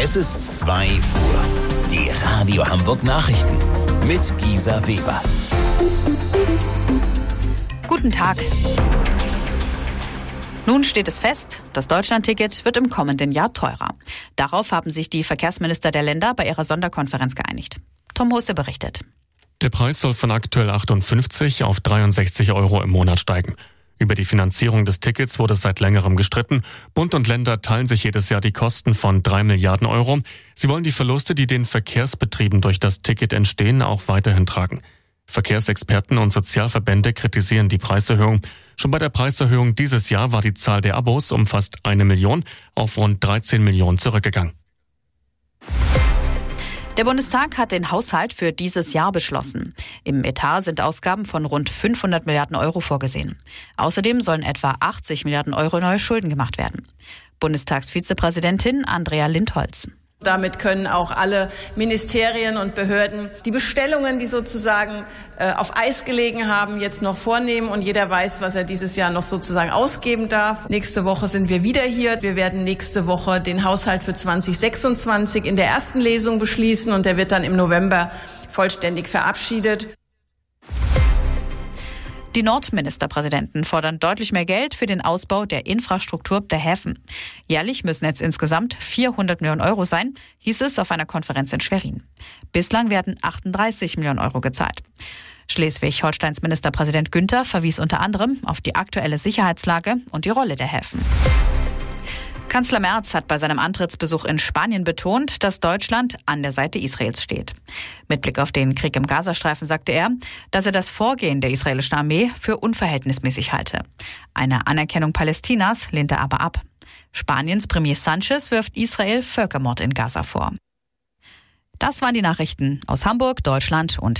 Es ist 2 Uhr. Die Radio Hamburg Nachrichten mit Gisa Weber. Guten Tag. Nun steht es fest, das Deutschlandticket wird im kommenden Jahr teurer. Darauf haben sich die Verkehrsminister der Länder bei ihrer Sonderkonferenz geeinigt. Tom Husse berichtet. Der Preis soll von aktuell 58 auf 63 Euro im Monat steigen. Über die Finanzierung des Tickets wurde seit längerem gestritten. Bund und Länder teilen sich jedes Jahr die Kosten von 3 Milliarden Euro. Sie wollen die Verluste, die den Verkehrsbetrieben durch das Ticket entstehen, auch weiterhin tragen. Verkehrsexperten und Sozialverbände kritisieren die Preiserhöhung. Schon bei der Preiserhöhung dieses Jahr war die Zahl der Abos um fast 1 Million auf rund 13 Millionen zurückgegangen. Der Bundestag hat den Haushalt für dieses Jahr beschlossen. Im Etat sind Ausgaben von rund 500 Milliarden Euro vorgesehen. Außerdem sollen etwa 80 Milliarden Euro neue Schulden gemacht werden. Bundestagsvizepräsidentin Andrea Lindholz. Damit können auch alle Ministerien und Behörden die Bestellungen, die sozusagen auf Eis gelegen haben, jetzt noch vornehmen. Und jeder weiß, was er dieses Jahr noch sozusagen ausgeben darf. Nächste Woche sind wir wieder hier. Wir werden nächste Woche den Haushalt für 2026 in der ersten Lesung beschließen. Und der wird dann im November vollständig verabschiedet. Die Nordministerpräsidenten fordern deutlich mehr Geld für den Ausbau der Infrastruktur der Häfen. Jährlich müssen jetzt insgesamt 400 Millionen Euro sein, hieß es auf einer Konferenz in Schwerin. Bislang werden 38 Millionen Euro gezahlt. Schleswig-Holsteins Ministerpräsident Günther verwies unter anderem auf die aktuelle Sicherheitslage und die Rolle der Häfen. Kanzler Merz hat bei seinem Antrittsbesuch in Spanien betont, dass Deutschland an der Seite Israels steht. Mit Blick auf den Krieg im Gazastreifen sagte er, dass er das Vorgehen der israelischen Armee für unverhältnismäßig halte. Eine Anerkennung Palästinas lehnt er aber ab. Spaniens Premier Sanchez wirft Israel Völkermord in Gaza vor. Das waren die Nachrichten aus Hamburg, Deutschland und